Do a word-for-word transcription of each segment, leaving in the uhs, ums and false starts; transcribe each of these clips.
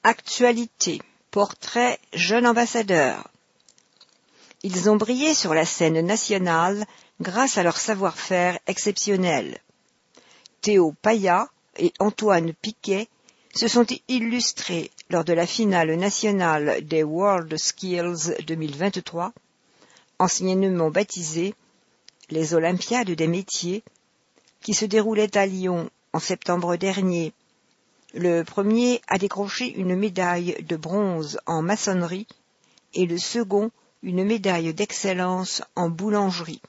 Actualité, portrait jeune ambassadeur. Ils ont brillé sur la scène nationale grâce à leur savoir-faire exceptionnel. Théo Paya et Antoine Piquet se sont illustrés lors de la finale nationale des WorldSkills deux mille vingt-trois, anciennement baptisée les Olympiades des métiers, qui se déroulaient à Lyon en septembre dernier. Le premier a décroché une médaille de bronze en maçonnerie et le second une médaille d'excellence en boulangerie.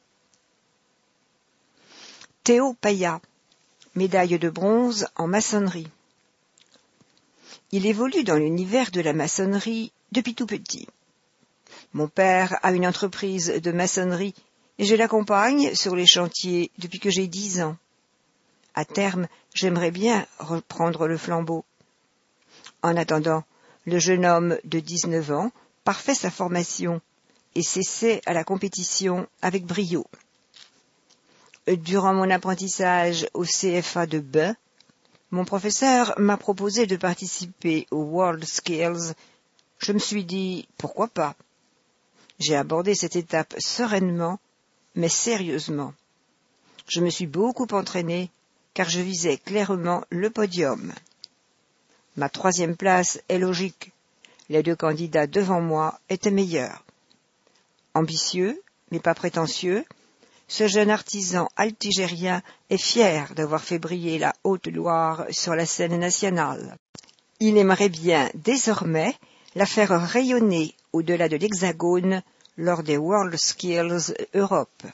Théo Paya, médaille de bronze en maçonnerie. Il évolue dans l'univers de la maçonnerie depuis tout petit. Mon père a une entreprise de maçonnerie et je l'accompagne sur les chantiers depuis que j'ai dix ans. À terme, j'aimerais bien reprendre le flambeau. En attendant, le jeune homme de dix-neuf ans parfait sa formation et s'essaie à la compétition avec brio. Durant mon apprentissage au C F A de Bain, mon professeur m'a proposé de participer aux WorldSkills. Je me suis dit, pourquoi pas? J'ai abordé cette étape sereinement, mais sérieusement. Je me suis beaucoup entraîné, car je visais clairement le podium. Ma troisième place est logique. Les deux candidats devant moi étaient meilleurs. Ambitieux, mais pas prétentieux, ce jeune artisan altigérien est fier d'avoir fait briller la Haute-Loire sur la scène nationale. Il aimerait bien, désormais, la faire rayonner au-delà de l'Hexagone lors des WorldSkills Europe.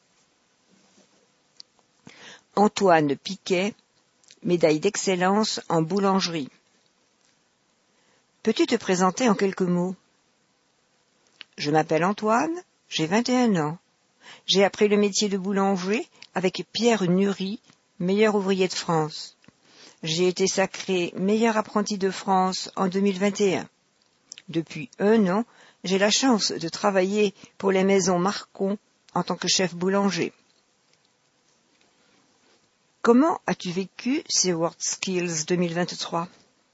Antoine Piquet, médaille d'excellence en boulangerie. Peux-tu te présenter en quelques mots? Je m'appelle Antoine, j'ai vingt et un ans. J'ai appris le métier de boulanger avec Pierre Nury, meilleur ouvrier de France. J'ai été sacré meilleur apprenti de France en deux mille vingt et un. Depuis un an, j'ai la chance de travailler pour les maisons Marcon en tant que chef boulanger. Comment as-tu vécu ces WorldSkills deux mille vingt-trois?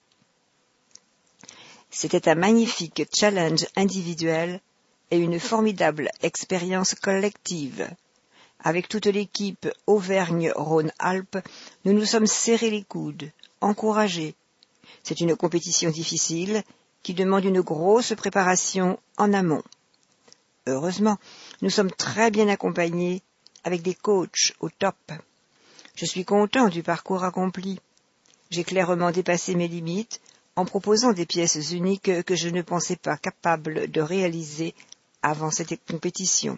C'était un magnifique challenge individuel et une formidable expérience collective. Avec toute l'équipe Auvergne-Rhône-Alpes, nous nous sommes serrés les coudes, encouragés. C'est une compétition difficile qui demande une grosse préparation en amont. Heureusement, nous sommes très bien accompagnés avec des coachs au top. Je suis content du parcours accompli. J'ai clairement dépassé mes limites en proposant des pièces uniques que je ne pensais pas capable de réaliser avant cette compétition.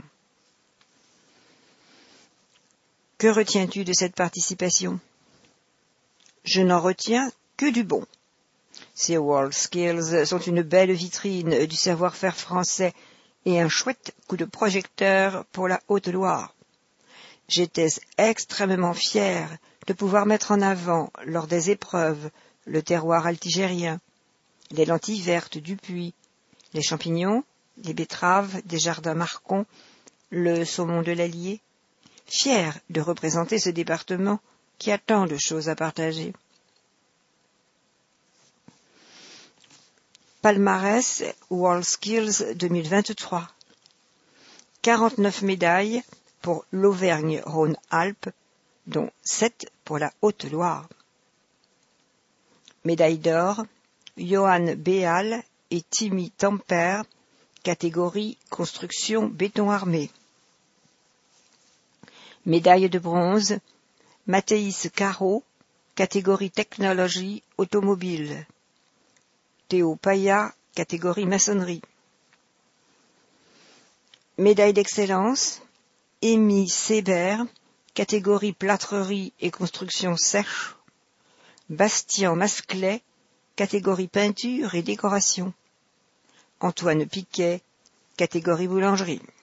Que retiens-tu de cette participation? Je n'en retiens que du bon. Ces WorldSkills sont une belle vitrine du savoir-faire français et un chouette coup de projecteur pour la Haute-Loire. J'étais extrêmement fier de pouvoir mettre en avant, lors des épreuves, le terroir altigérien, les lentilles vertes du Puy, les champignons, les betteraves des jardins Marcon, le saumon de l'Allier, fier de représenter ce département qui a tant de choses à partager. Palmarès WorldSkills deux mille vingt-trois. quarante-neuf médailles pour l'Auvergne-Rhône-Alpes, dont sept pour la Haute-Loire. Médaille d'or, Johan Béal et Timmy Temper, catégorie construction béton armé. Médaille de bronze, Mathéis Caro, catégorie technologie automobile. Théo Paya, catégorie maçonnerie. Médaille d'excellence, Émy Sébert, catégorie plâtrerie et construction sèche. Bastien Masclet, catégorie peinture et décoration. Antoine Piquet, catégorie boulangerie.